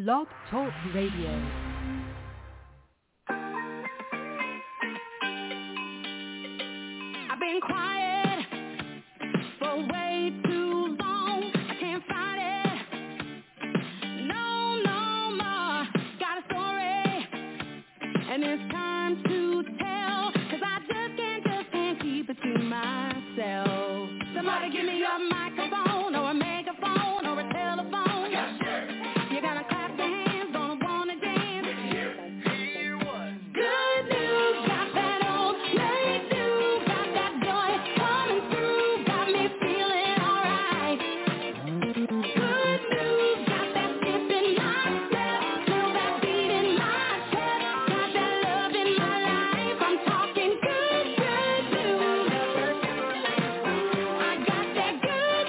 Blog Talk Radio. I've been quiet for way too long. I can't fight it. No more. Got a story, and it's time to tell. 'Cause I just can't keep it to myself. Somebody give me a microphone or a megaphone or a telephone. You gotta clap your hands, gonna wanna dance. Good news, got that old late news, got that joy coming through, got me feeling alright. Good news, got that skip in my step, feel that beat in my chest, got that love in my life. I'm talking good news. I got that good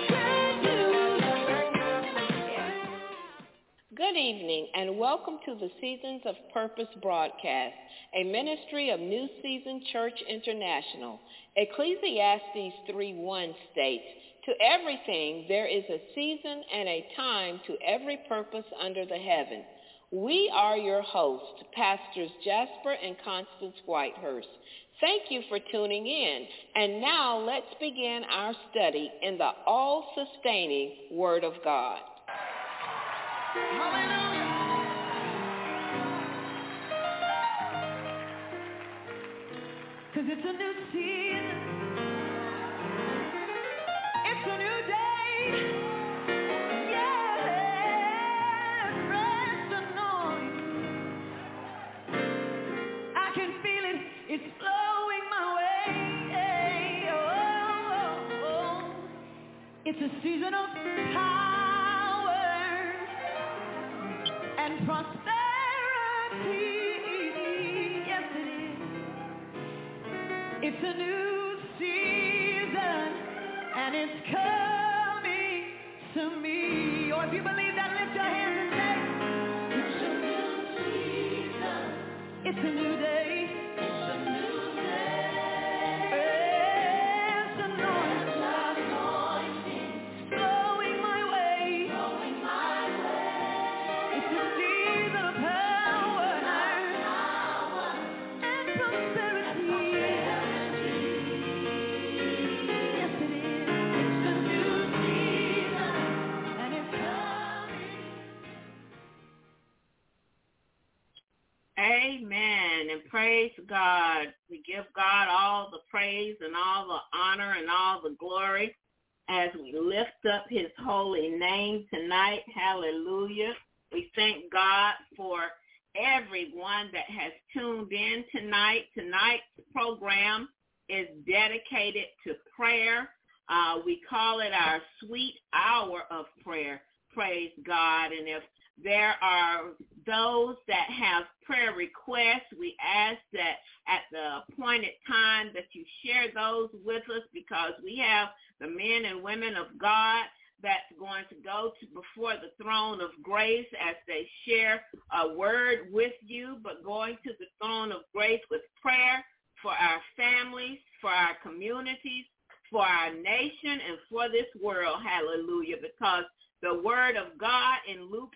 news. Good evening and welcome to the Seasons of Purpose broadcast, a ministry of New Season Church International. Ecclesiastes 3:1 states, "To everything there is a season and a time to every purpose under the heaven." We are your hosts, Pastors Jasper and Constance Whitehurst. Thank you for tuning in. And now let's begin our study in the all-sustaining Word of God. Cause it's a new season, it's a new day, yeah, fresh anointing, I can feel it, it's flowing my way, it's a season of power and prosperity. It's a new season, and it's coming to me. Or if you believe that, lift your hands and say, it's a new season. It's a new day. It's a new day. It's anointing. Flowing my way. Flowing my way. It's a season of power and prosperity. Amen, and praise God. We give God all the praise and all the honor and all the glory as we lift up his holy name tonight. Hallelujah. We thank God for everyone that has tuned in tonight. Tonight's program is dedicated to prayer. We call it our sweet hour of prayer. Praise God. And if there are those that have prayer requests, we ask that at the appointed time that you share those with us, because we have the men and women of God that's going to go to before the throne of grace as they share a word with you, but going to the throne of grace with prayer for our families, for our communities, for our nation, and for this world. Hallelujah. Because the word of God in Luke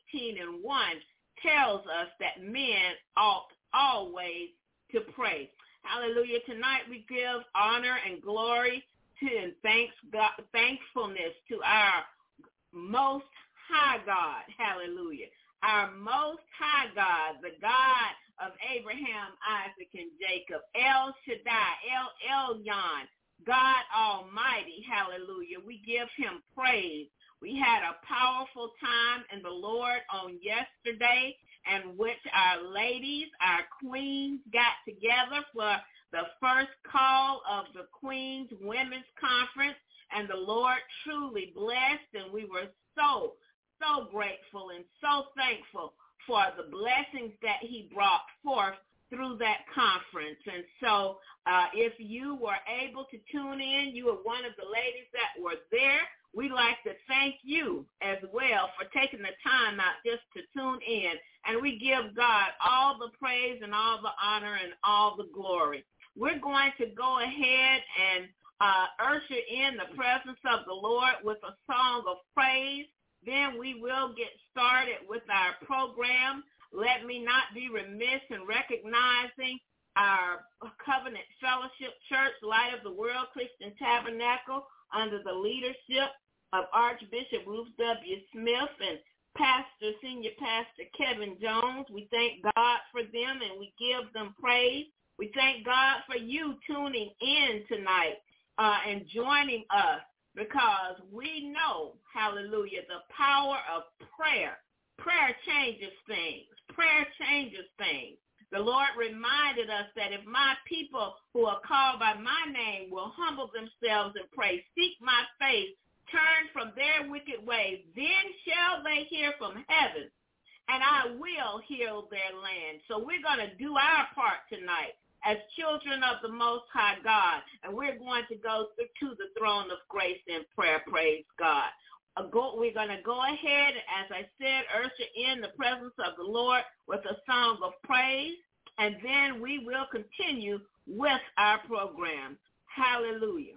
18:1 tells us that men ought always to pray. Hallelujah. Tonight we give honor and glory to and thankfulness to our most high God. Hallelujah. Our most high God, the God of Abraham, Isaac, and Jacob, El Shaddai, El Elyon, God Almighty. Hallelujah. We give him praise. We had a powerful time in the Lord on yesterday, in which our ladies, our queens, got together for the first call of the Queens Women's Conference, and the Lord truly blessed, and we were so grateful and so thankful for the blessings that he brought forth through that conference. And so if you were able to tune in, you were one of the ladies that were there, we'd like to thank you as well for taking the time out just to tune in. And we give God all the praise and all the honor and all the glory. We're going to go ahead and usher in the presence of the Lord with a song of praise. Then we will get started with our program. program. Let me not be remiss in recognizing our Covenant Fellowship Church, Light of the World Christian Tabernacle, under the leadership of Archbishop Ruth W. Smith and Senior Pastor Kevin Jones. We thank God for them and we give them praise. We thank God for you tuning in tonight and joining us, because we know, hallelujah, the power of prayer. Prayer changes things. Prayer changes things. The Lord reminded us that if my people who are called by my name will humble themselves and pray, seek my face, turn from their wicked ways, then shall they hear from heaven, and I will heal their land. So we're going to do our part tonight as children of the Most High God, and we're going to go to the throne of grace in prayer. Praise God. We're going to go ahead, as I said, usher in the presence of the Lord with a song of praise, and then we will continue with our program. Hallelujah.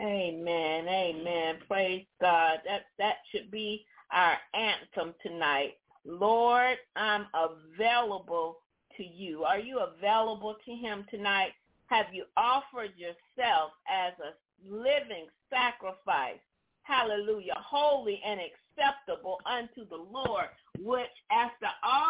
Amen. Amen. Praise God. That should be our anthem tonight. Lord, I'm available to you. Are you available to him tonight? Have you offered yourself as a living sacrifice? Hallelujah. Holy and acceptable unto the Lord, which after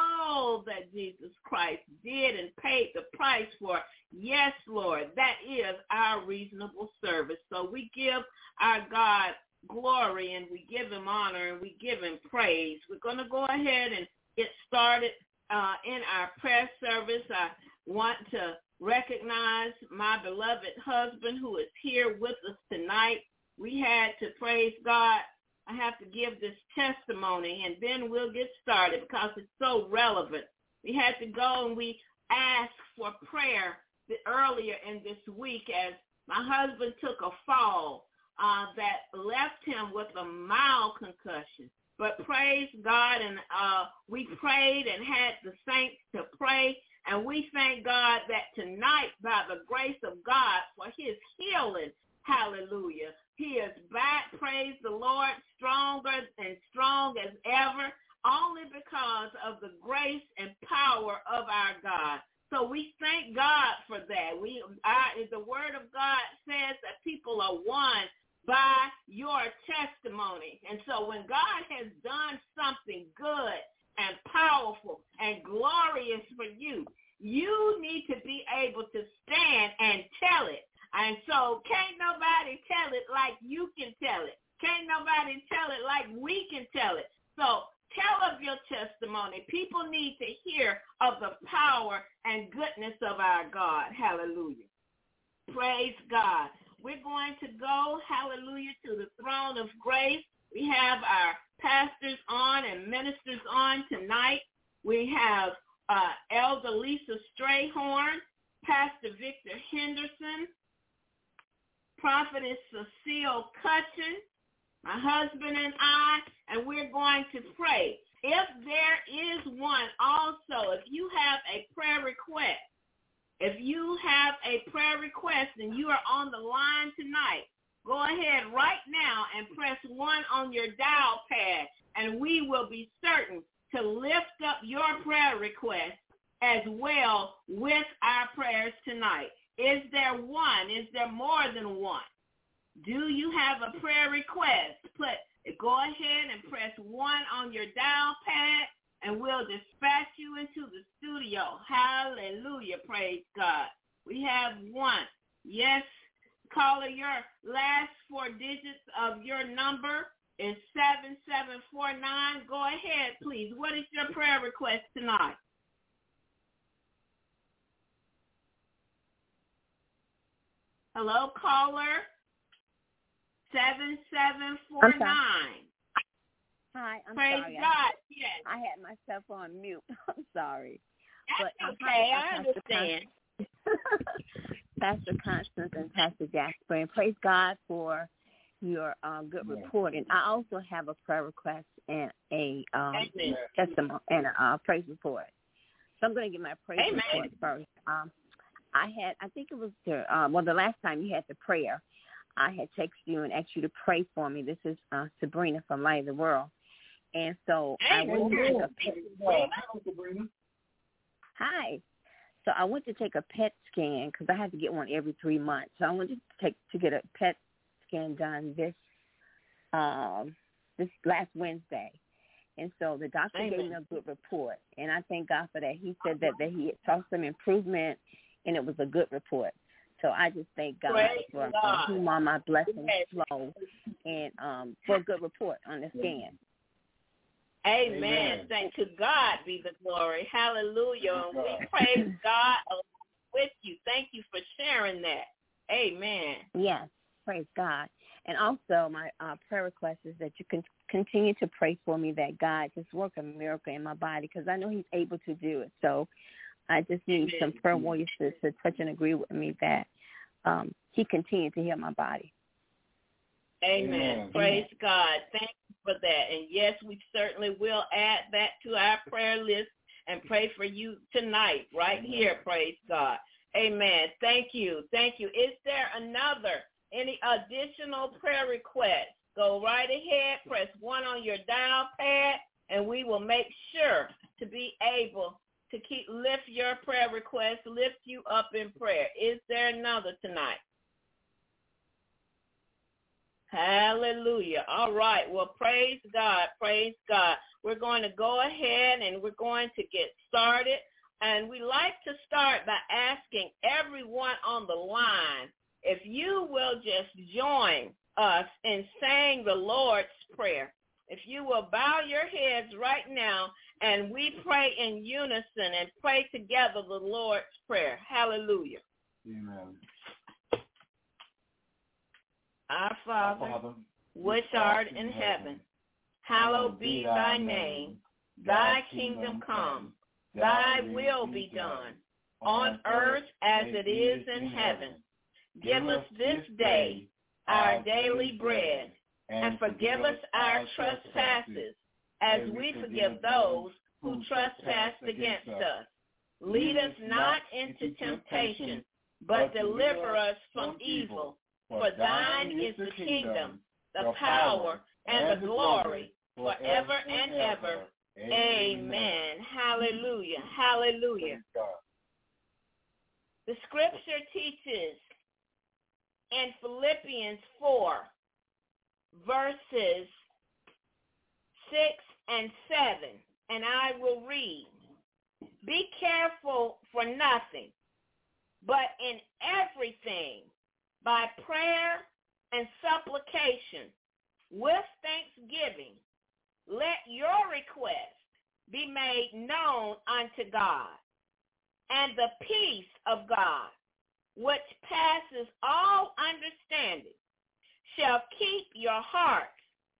all that Jesus Christ did and paid the price for, yes, Lord, that is our reasonable service. So we give our God glory and we give him honor and we give him praise. We're going to go ahead and get started in our prayer service. I want to recognize my beloved husband who is here with us tonight. We had to, praise God, I have to give this testimony and then we'll get started because it's so relevant. We had to go and we asked for prayer earlier in this week as my husband took a fall that left him with a mild concussion. But praise God, and we prayed and had the saints to pray, and we thank God that tonight, by the grace of God, for his healing, hallelujah, he is back, praise the Lord, stronger and strong as ever, only because of the grace and power of our God. So we thank God for that. The word of God says that people are won by your testimony. And so when God has done something good and powerful and glorious for you, you need to be able to stand and tell it. And so can't nobody tell it like you can tell it. Can't nobody tell it like we can tell it. So tell of your testimony. People need to hear of the power and goodness of our God. Hallelujah. Praise God. We're going to go, hallelujah, to the throne of grace. We have our pastors on and ministers on tonight. We have Elder Lisa Strayhorn, Pastor Victor Henderson, Prophetess Cecile Cutchin, my husband and I, and we're going to pray. If there is one also, if you have a prayer request, and you are on the line tonight, go ahead right now and press 1 on your dial pad, and we will be certain to lift up your prayer request as well with our prayers tonight. Is there one? Is there more than one? Do you have a prayer request? Go ahead and press 1 on your dial pad, and we'll dispatch you into the studio. Hallelujah. Praise God. We have 1. Yes, caller, your last 4 digits of your number is 7749. Go ahead, please. What is your prayer request tonight? Hello, caller. 7749. Hi, I'm Praise sorry. God, yes. I had myself on mute. I'm sorry. That's but, okay, I understand. Pastor Constance and Pastor Jasper, and praise God for your good report. And I also have a prayer request and a testimony and a praise report. So I'm going to get my praise report first. I think it was the last time you had the prayer, I had texted you and asked you to pray for me. This is Sabrina from Light of the World. And so I went to take a PET. Hi. So I went to take a PET scan because I have to get one every 3 months. So I went to get a PET scan done this last Wednesday. And so the doctor gave me a good report. And I thank God for that. He said that he had saw some improvement, and it was a good report. So I just thank God for whom all my blessings flow and for a good report on the scan. Amen. Thank to God be the glory. Hallelujah. And we praise God with you. Thank you for sharing that. Amen. Yes. Praise God. And also my prayer request is that you can continue to pray for me that God just work a miracle in my body because I know he's able to do it. So I just need some prayer warriors to touch and agree with me that he continued to heal my body. Amen. Praise God. Thank you for that. And yes, we certainly will add that to our prayer list and pray for you tonight right here. Praise God. Amen. Thank you. Thank you. Is there another Any additional prayer requests? Go right ahead, press 1 on your dial pad, and we will make sure to be able to lift your prayer requests, lift you up in prayer. Is there another tonight? Hallelujah. All right. Well, praise God. Praise God. We're going to go ahead and we're going to get started. And we like to start by asking everyone on the line if you will just join us in saying the Lord's Prayer. If you will bow your heads right now and we pray in unison and pray together the Lord's Prayer. Hallelujah. Amen. Our Father, which art in heaven, hallowed be thy name. Thy kingdom come. Thy will be done, on earth as it is in heaven. Give us this day our daily bread, and forgive us our trespasses, as we forgive those who trespass against us. Lead us not into temptation, but deliver us from evil. For thine is the kingdom, the power, and the glory, forever and ever. Amen. Hallelujah. Hallelujah. The scripture teaches in Philippians 4, verses 6 and 7, and I will read. Be careful for nothing, but in everything, by prayer and supplication, with thanksgiving, let your request be made known unto God, and the peace of God, which passes all understanding, shall keep your hearts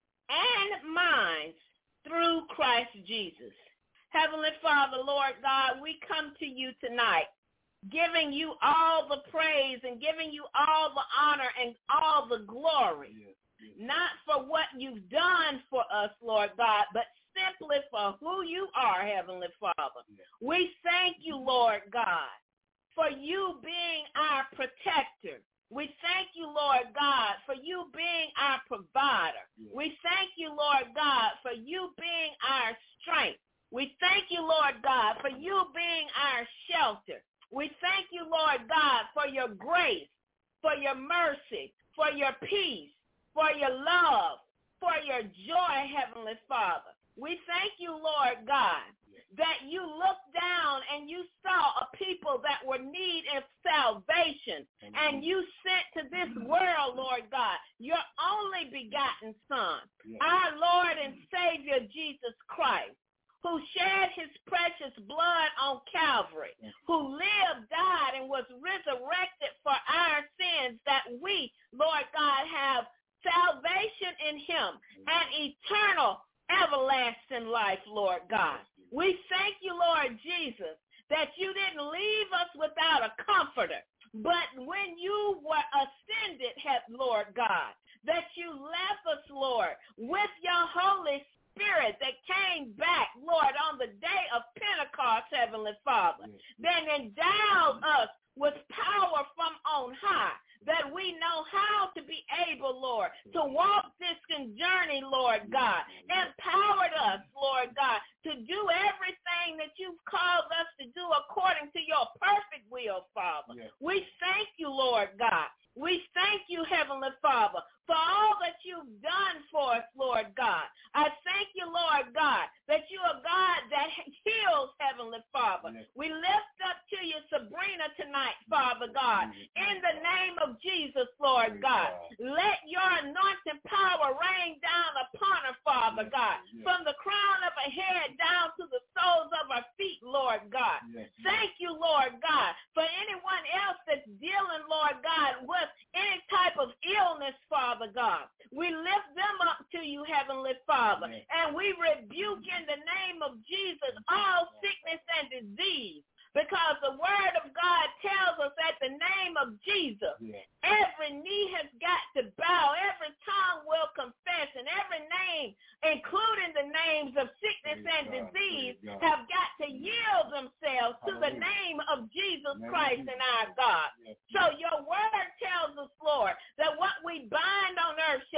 and minds through Christ Jesus. Heavenly Father, Lord God, we come to you tonight, giving you all the praise and giving you all the honor and all the glory, not for what you've done for us, Lord God, but simply for who you are, Heavenly Father. We thank you, Lord God, for you being our protector. We thank you, Lord God, for you being our provider. We thank you, Lord God, for you being our strength. We thank you, Lord God, for you being our shelter. We thank you, Lord God, for your grace, for your mercy, for your peace, for your love, for your joy, Heavenly Father. We thank you, Lord God, that you looked down and you saw a people that were in need of salvation, and you sent to this world, Lord God, your only begotten Son, our Lord and Savior Jesus Christ, who shed his precious blood on Calvary, who lived, died, and was resurrected for our sins, that we, Lord God, have salvation in him and eternal, everlasting life, Lord God. We thank you, Lord Jesus, that you didn't leave us without a comforter, but when you were ascended, Lord God, that you left us, Lord, with your Holy Spirit that came back, Lord, on the day of Pentecost, Heavenly Father, then endowed us with power from on high, that we know how to be able, Lord, to walk this journey, Lord God. Empowered us, Lord God, to do everything that you've called us to do according to your perfect will, Father. We thank you, Lord God. We thank you, Heavenly Father, for all that you've done for us, Lord God. I thank you, Lord God, that you are God that heals, Heavenly Father. We lift up to you Sabrina tonight, Father God, in the name of Jesus, Lord God. Let your anointing power rain down upon her, Father God, from the crown of her head down to the soles of her feet, Lord God. Thank you, Lord God, for anyone else that's dealing, Lord God, with any type of illness, Father God. We lift them up to you, Heavenly Father, and we rebuke in the name of Jesus all sickness and disease, because the word of God tells us at the name of Jesus, every knee has got to bow, every tongue will confess, and every name, including the names of sickness and disease, have got to yield themselves to the name of Jesus Christ and our God. So your word tells us, Lord, that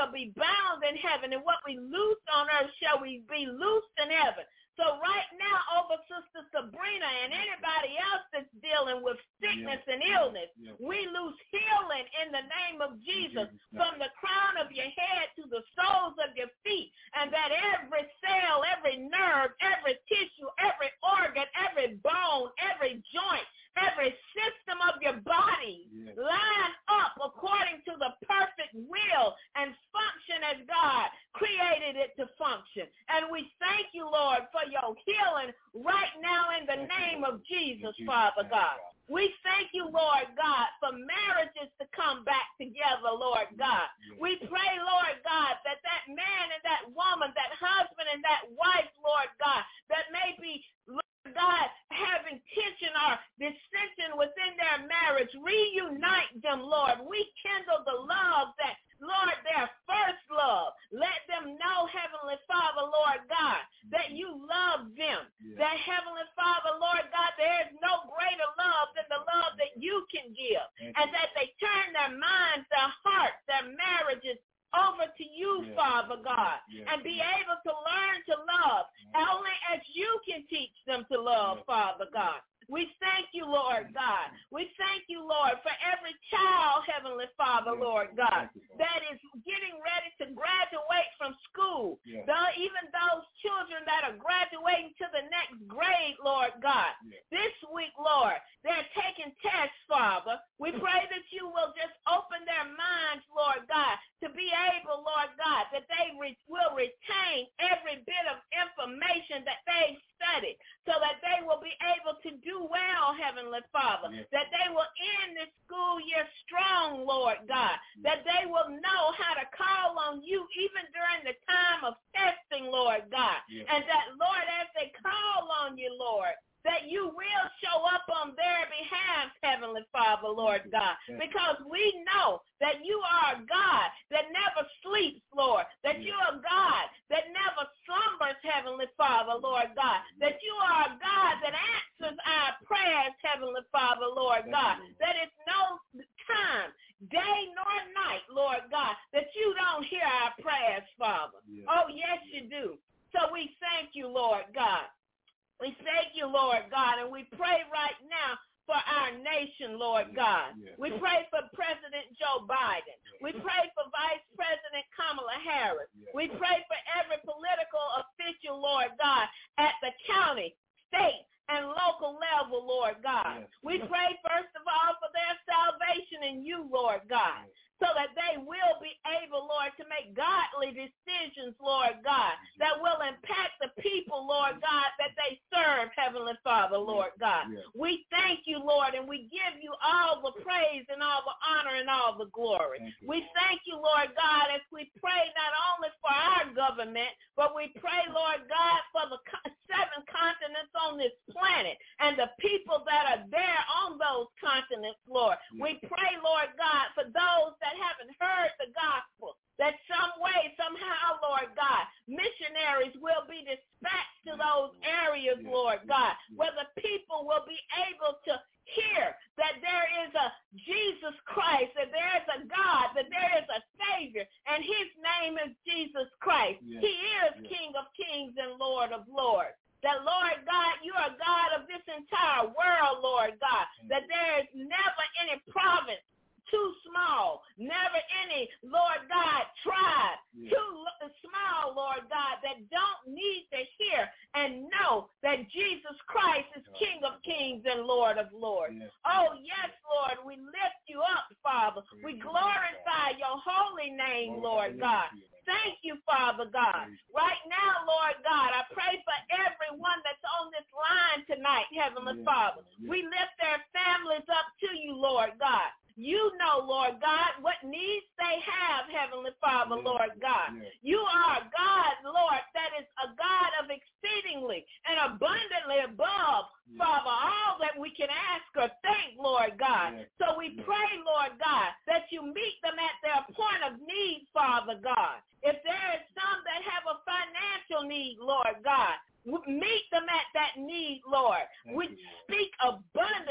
shall be bound in heaven, and what we loose on earth shall we be loosed in heaven. So right now, over Sister Sabrina and anybody else that's dealing with sickness and illness, we lose healing in the name of Jesus from the crown of your head to the soles of your feet, and that every cell, every nerve, every tissue, every organ, every bone, every joint, every system of your body line up according to the perfect will and function as God created it to function. And we thank you, Lord, for your healing right now in the name of Jesus, Father God. We thank you, Lord God, for marriages to come back together, Lord God. We pray, Lord God, that that man and that woman, that husband and that wife, Lord God, that may be, Lord God, having tension or dissension within their marriage, reunite them, Lord. Rekindle the love that, Lord, their first love. Let them know, Heavenly Father, Lord God, that you love them. That, Heavenly Father, Lord God, there is no greater love than the love that you can give. And that they turn their minds, their hearts, their marriages over to you, Father God, and be able to learn to love only as you can teach them to love, Father God. We thank you, Lord God. We thank you, Lord, for every child, Heavenly Father, Lord God, that is getting ready to graduate from school. Even those children that are graduating to the next grade, Lord God. This week, Lord, they're taking tests, Father. We pray that you will just open their minds, Lord God, to be able, Lord God, that they will retain every bit of information that they studied so that they will be able to do well, Heavenly Father, that they will end this school year strong, Lord God, that they will know how to call on you even during the time of testing, Lord God, and that, Lord, as they call on you, Lord, that you will show up on their behalf, Heavenly Father, Lord God, because we know that you are a God that never sleeps, Lord, that you are a God that never slumbers, Heavenly Father, Lord God, that you are a God that answers our prayers, Heavenly Father, Lord God, that it's no time, day nor night, Lord God, that you don't hear our prayers, Father. Oh, yes, you do. So we thank you, Lord God. We thank you, Lord God, and we pray right now for our nation, Lord God. We pray for President Joe Biden. We pray for Vice President Kamala Harris. We pray for every political official, Lord God, at the county, state, and local level, Lord God. We pray, first of all, for their salvation in you, Lord God, so that they will be able, Lord, to make godly decisions, Lord God, that will impact the people, Lord God, that they serve, Heavenly Father, Lord God. We thank you, Lord, and we give you all the praise and all the honor and all the glory. We thank you, Lord God, as we pray not only for our government, but we pray, Lord God, for the 7 continents on this planet and the people that are there on those continents, Lord. We pray, Lord God, for those that haven't heard the gospel, that some way, somehow, Lord God, missionaries will be dispatched to those areas, Lord God, where the people will be able to hear that there is a Jesus Christ, that there is a God, that there is a Savior, and his name is Jesus Christ. He is King of Kings and Lord of Lords. That, Lord God, you are God of this entire world, Lord God, that there is never any province too small, never any, Lord God, tribe too small, Lord God, that don't need to hear and know that Jesus Christ is King of Kings and Lord of Lords. Oh, yes, Lord, we lift you up, Father. We glorify your holy name, Lord God. Thank you, Father God. Right now, Lord God, I pray for everyone that's on this line tonight, Heavenly Father. We lift their families up to you, Lord God. You know, Lord God, what needs they have, Heavenly Father, Lord God. You are a God, Lord, that is a God of exceedingly and abundantly above, Father, all that we can ask or think, Lord God. So we pray, Lord God, that you meet them at their point of need, Father God. If there is some that have a financial need, Lord God, meet them at that need, Lord. We speak abundance to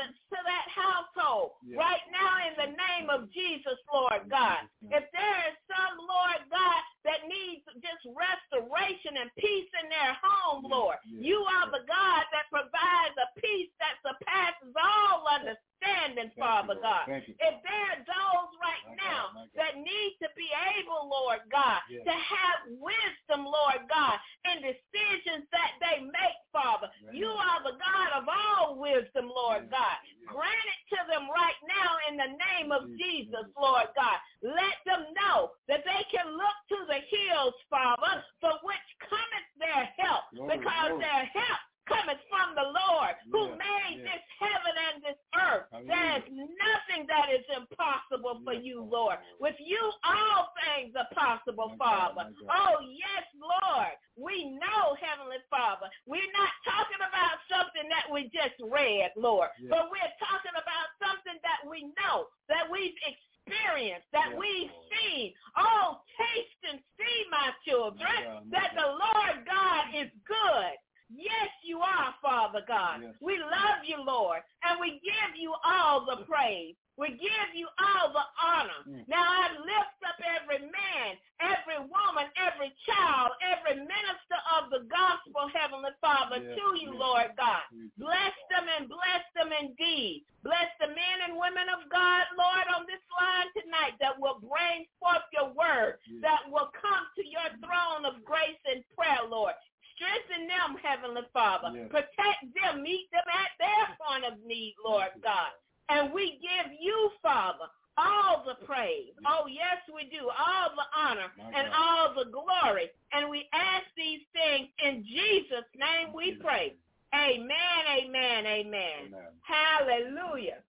that household right now in the name of Jesus, Lord God. If there is some, Lord God, that needs just restoration and peace in their home, Lord, you are the God that provides a peace that surpasses all understanding, Father God. If there are those right now that need to be able, Lord God, to have wisdom, Lord God, in decisions that they make, Father, you are the God of all wisdom, Lord God. Grant it to them right now in the name of Jesus, Lord God. Let them know that they can look to the hills, Father, for which cometh their help, because their help cometh from the Lord who made this heaven and this earth. There is nothing that is impossible for you, Lord. With you, all things are possible, Father. Oh, yes, Lord. We know, Heavenly Father, we're not talking about something that we just read, Lord, but we're talking about something that we know, that we've experienced, that we've seen. Oh, taste and see, my children, that the Lord God is good. Yes, you are, Father God. We love you, Lord, and we give you all the praise. We give you all the honor. Now I lift up every man, every woman, every child, every minister of the gospel, Heavenly Father, to you, Lord God. Bless them and bless them indeed. Bless the men and women of God, Lord, on this line tonight that will bring forth your word, that will come to your throne of grace and prayer, Lord. Strengthen them, Heavenly Father. Protect them. Meet them at their point of need, Lord God. And we give you, Father, all the praise. Oh, yes, we do. All the honor and all the glory. And we ask these things in Jesus' name we pray. Amen, amen, amen. Hallelujah.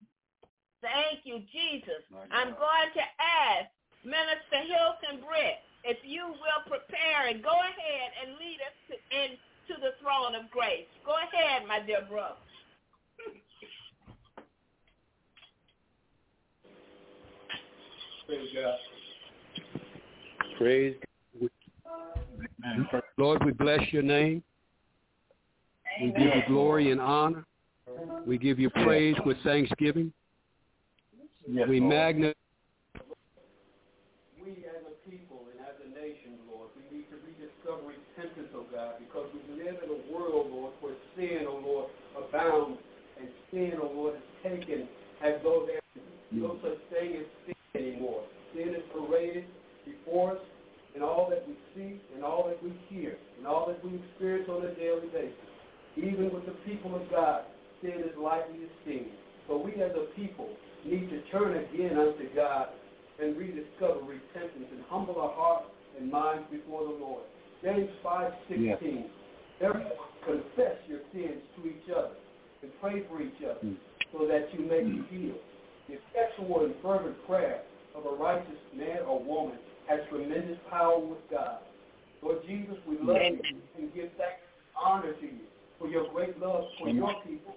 Thank you, Jesus. I'm going to ask Minister Hilton Britt, if you will prepare and go ahead and lead us into the throne of grace. Go ahead, my dear brother. Praise God. Praise God. Lord, we bless your name. Amen. We give you glory and honor. We give you praise with thanksgiving. Yes, we magnify. We as a people and as a nation, Lord, we need to rediscover repentance, oh God, because we live in a world, Lord, where sin, oh Lord, abounds, and sin, oh Lord, is taken as though there is no such thing as sin anymore. Sin is paraded before us in all that we see and all that we hear and all that we experience on a daily basis. Even with the people of God, sin is lightly esteemed. So we as a people need to turn again unto God and rediscover repentance and humble our hearts and minds before the Lord. James 5:16. Therefore, confess your sins to each other and pray for each other so that you may be healed. The effectual and fervent prayer of a righteous man or woman has tremendous power with God. Lord Jesus, we love you and give thanks and honor to you for your great love for your people,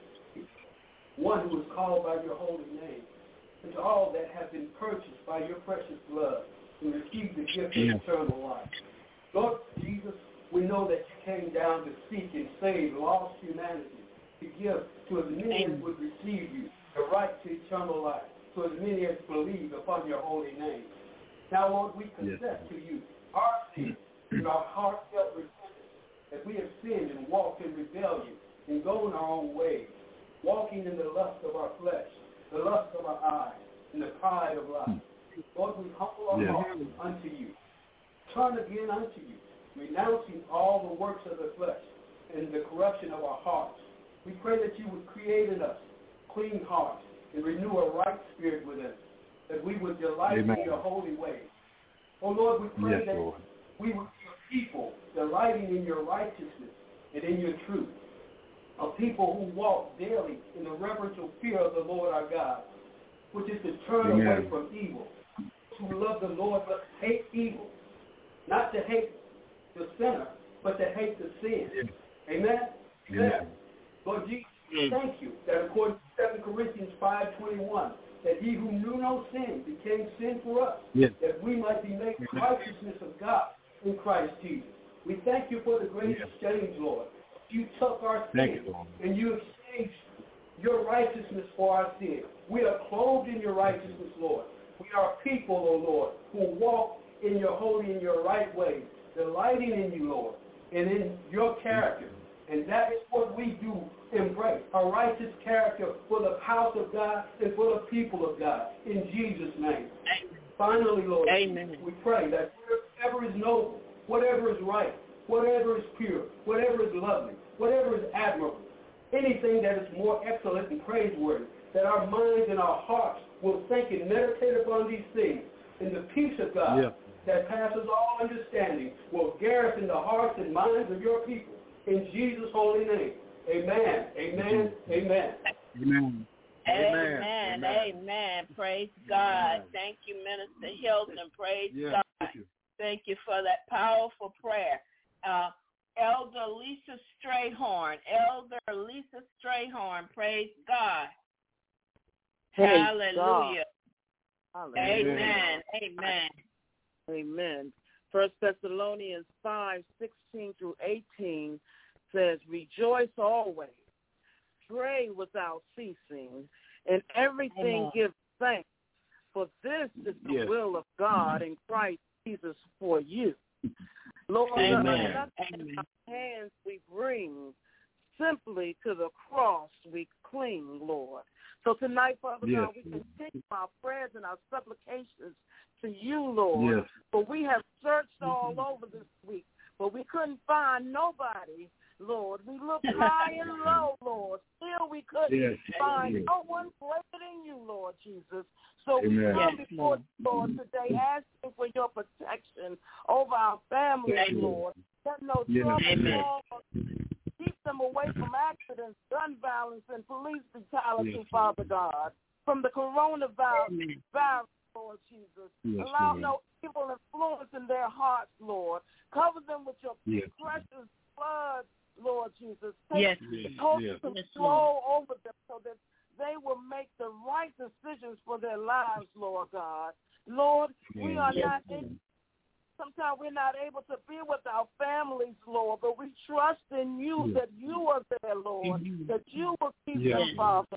one who is called by your holy name, and to all that have been purchased by your precious blood and received the gift of eternal life. Lord Jesus, we know that you came down to seek and save lost humanity, to give to as many as would receive you the right to eternal life, to as many as believe upon your holy name. Now, Lord, we confess to you our sins and our heartfelt repentance, that we have sinned and walked in rebellion and gone our own ways, walking in the lust of our flesh, the lust of our eyes, and the pride of life. Lord, we humble our hearts unto you. Turn again unto you, renouncing all the works of the flesh and the corruption of our hearts. We pray that you would create in us clean hearts and renew a right spirit within us, that we would delight in your holy ways. Oh, Lord, we pray that we would be a people delighting in your righteousness and in your truth, a people who walk daily in the reverential fear of the Lord our God, which is to turn away from evil, to love the Lord but hate evil, not to hate the sinner, but to hate the sin. Amen? Amen. Lord Jesus, thank you that according to 2 Corinthians 5:21, that he who knew no sin became sin for us, that we might be made the righteousness of God in Christ Jesus. We thank you for the great exchange, Lord. You took our sin and you exchanged your righteousness for our sin. We are clothed in your righteousness, Lord. We are people, O Lord, who walk in your holy and your right ways, delighting in you, Lord, and in your character. And that is what we do embrace, a righteous character for the house of God and for the people of God. In Jesus' name. Amen. Finally, Lord, Amen. We pray that whatever is noble, whatever is right, whatever is pure, whatever is lovely, whatever is admirable, anything that is more excellent and praiseworthy, that our minds and our hearts will think and meditate upon these things, and the peace of God that passes all understanding will garrison the hearts and minds of your people. In Jesus' holy name. Amen. Amen. Amen. Amen. Amen. Amen. Praise God. Amen. Thank you, Minister Hilton. Praise God. Thank you for that powerful prayer. Elder Lisa Strayhorn. Praise God. Hallelujah. Amen. Amen. Amen. 1 Thessalonians 5:16-18 says, rejoice always, pray without ceasing, and everything give thanks, for this is the will of God in Christ Jesus for you. Lord, nothing in our hands we bring, simply to the cross we cling, Lord. So tonight, Father God, we continue our prayers and our supplications to you, Lord. Yes. For we have searched all over this week, but we couldn't find nobody, Lord. We looked high and low, Lord. Still we couldn't find no one greater than you, Lord Jesus. So we come before you, Lord, today asking for your protection over our families, Lord. Let no trouble keep them away from accidents, gun violence, and police brutality, Father God. From the coronavirus, Lord Jesus. Allow no evil influence in their hearts, Lord. Cover them with your precious blood, Lord Jesus. Take total control over them so that they will make the right decisions for their lives, Lord God. Lord, we are not sometimes we're not able to be with our families, Lord, but we trust in you that you are there, Lord, that you will keep them, Father.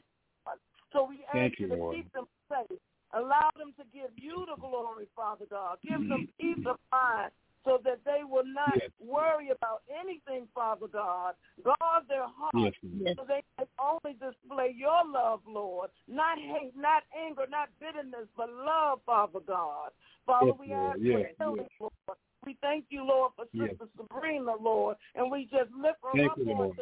So we ask you to keep them safe. Allow them to give you the glory, Father God. Give them peace of mind so that they will not worry about anything, Father God. Guard their hearts so they can only display your love, Lord. Not hate, not anger, not bitterness, but love, Father God. Father, we ask for healing, Lord. We thank you, Lord, for Sister Sabrina, Lord, and we just lift her up, Lord.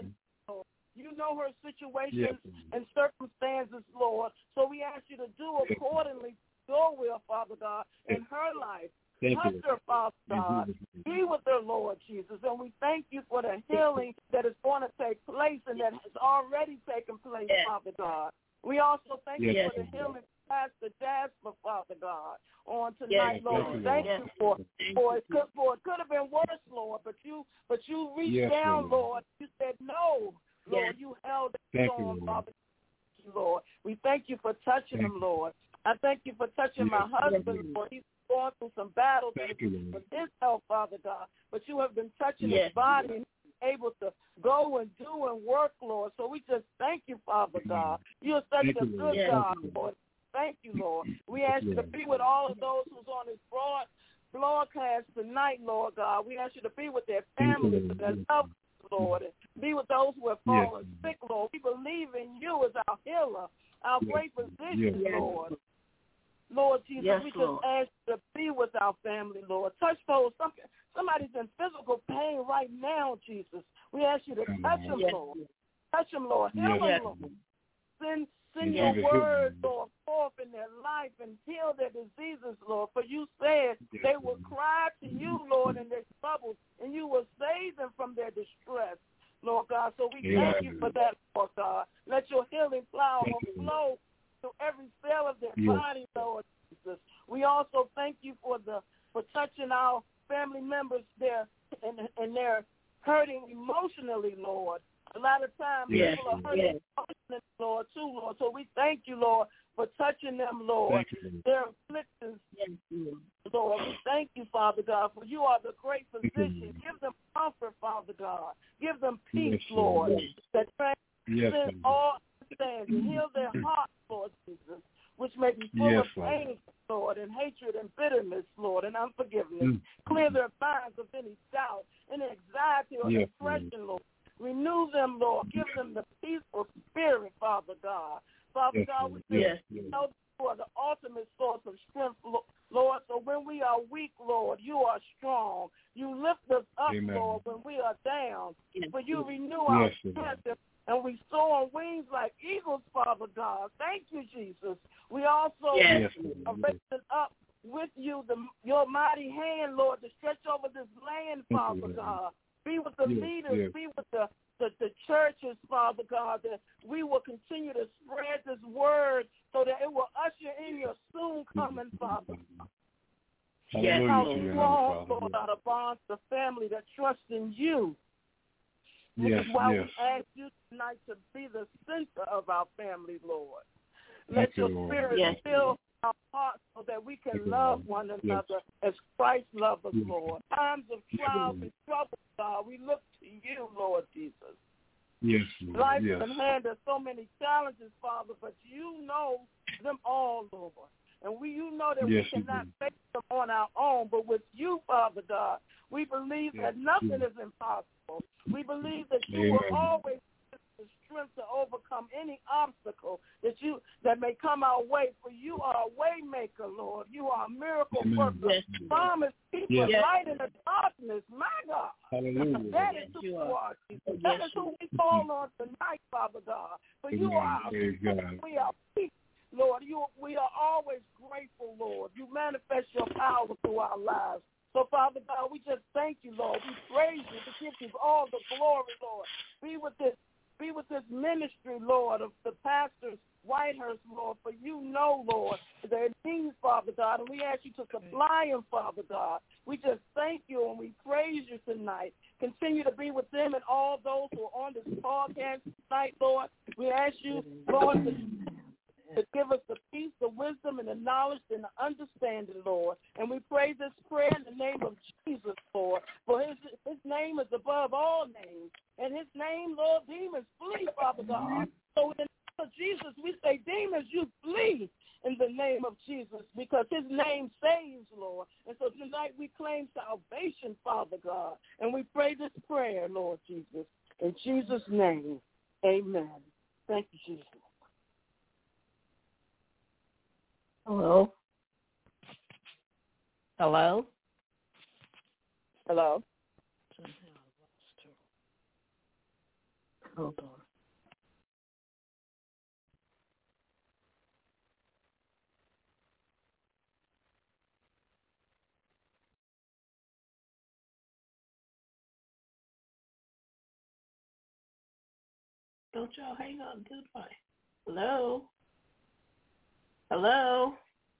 You know her situations and circumstances, Lord. So we ask you to do accordingly to your will, Father God, in her life. Touch her, Father God. Be with her, Lord Jesus. And we thank you for the healing that is going to take place and that has already taken place, Father God. We also thank you for the healing of Pastor Jasper, Father God, on tonight, Lord. Thank you for it. Could have been worse, Lord, but you reached down, Lord. You said no. Lord, you held it on, Father, Lord. We thank you for touching him, Lord. I thank you for touching my husband, Lord. He's going through some battles with his health, Father God. But you have been touching his body and he's able to go and do and work, Lord. So we just thank you, Father God. You're such a good God, Lord. Thank you, Lord. We ask you to be with all of those who's on this broadcast tonight, Lord God. We ask you to be with their families and their loved ones, Lord, and be with those who have fallen sick, Lord. We believe in you as our healer, our great physician, Lord. Lord Jesus, we just ask you to be with our family, Lord. Touch those. Somebody's in physical pain right now, Jesus. We ask you to touch them, Lord. Touch them, Lord. Heal them, Lord. Send your word, Lord, forth in their life and heal their diseases, Lord. For you said they will cry to you, Lord, in their troubles, and you will save them from their distress, Lord God. So we thank you for that, Lord God. Let your healing power flow to every cell of their body, Lord Jesus. We also thank you for touching our family members there and they're hurting emotionally, Lord. A lot of times people are hurting emotionally, Lord, too, Lord. So we thank you, Lord, for touching them, Lord. Their afflictions, Lord. We thank you, Father God, for you are the great physician. Give them comfort, Father God. Give them peace, Lord, that transcends all understanding. minds and heal their hearts, Lord Jesus, which may be full of pain, Lord, and hatred and bitterness, Lord, and unforgiveness. Clear their minds of any doubt, any anxiety or depression, Lord. Renew them, Lord. Give them the peaceful spirit, Father God. Father God, we know you are the ultimate source of strength, Lord. So when we are weak, Lord, you are strong. You lift us up, Lord, when we are down. For you renew our strength, and we soar on wings like eagles, Father God. Thank you, Jesus. We also are raising up with you your mighty hand, Lord, to stretch over this land, Father God. Be with the leaders, be with the churches, Father God, that we will continue to spread this word so that it will usher in your soon coming, Father. How strong, Lord, out of bonds the family that trusts in you. Which is why we ask you tonight to be the center of our family, Lord. Let your spirit fill our hearts so that we can love one another as Christ loved us, Lord. Times of trials and trouble, God, we look to you, Lord Jesus. Life is in hand. There's so many challenges, Father, but you know them all, Lord. And you know that we cannot face them on our own, but with you, Father God, we believe that nothing is impossible. We believe that you will always give us the strength to overcome any obstacle that may come our way. For you are a way maker, Lord. You are a miracle worker. Promise people light in the darkness. My God. Hallelujah. That is who you are. That is who we call on tonight, Father God. For you are we are peace. Lord, we are always grateful, Lord. You manifest your power through our lives. So, Father God, we just thank you, Lord. We praise you. We give you all the glory, Lord. Be with this ministry, Lord, of the pastors, Whitehurst, Lord, for you know, Lord, their needs, Father God, and we ask you to supply them, Father God. We just thank you and we praise you tonight. Continue to be with them and all those who are on this podcast tonight, Lord. We ask you, Lord, to give us the peace, the wisdom, and the knowledge and the understanding, Lord. And we pray this prayer in the name of Jesus, Lord. For his name is above all names. And his name, Lord, demons flee, Father God. So in the name of Jesus, we say, demons, you flee in the name of Jesus, because his name saves, Lord. And so tonight we claim salvation, Father God. And we pray this prayer, Lord Jesus. In Jesus' name, amen. Thank you, Jesus. Hello? Hello? Hello? Hold on. Don't y'all hang on. Goodbye. Hello? Hello?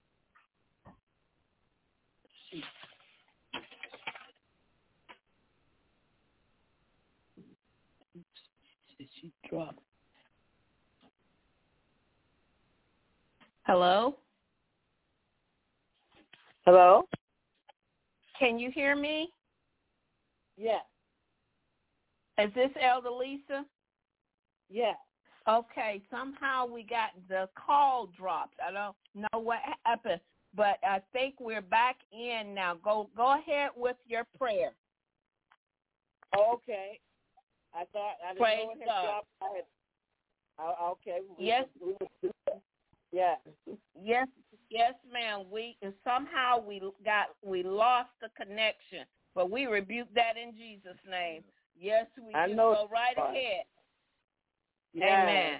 She dropped. Hello? Hello? Can you hear me? Yes. Is this Elder Lisa? Yes. Okay, somehow we got the call dropped. I don't know what happened, but I think we're back in now. Go ahead with your prayer. Okay. I thought I didn't know it had dropped. Okay. Yes. Yeah. Yes, ma'am. We lost the connection, but we rebuke that in Jesus' name. Yes, we just go right ahead. Yeah. Amen.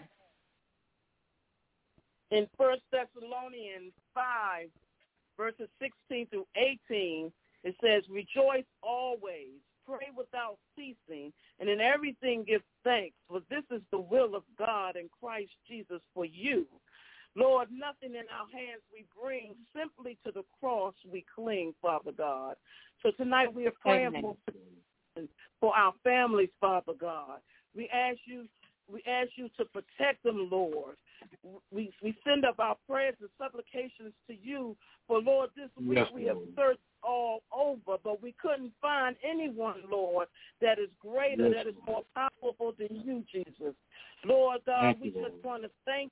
In 1 Thessalonians 5, verses 16 through 18, it says, rejoice always, pray without ceasing, and in everything give thanks, for this is the will of God in Christ Jesus for you. Lord, nothing in our hands we bring, simply to the cross we cling, Father God. So tonight we are praying for our families, Father God. We ask you to protect them, Lord. We send up our prayers and supplications to you. For, Lord, this week we have searched all over, but we couldn't find anyone, Lord, that is greater, that is more powerful than you, Jesus. Lord God, we just want to thank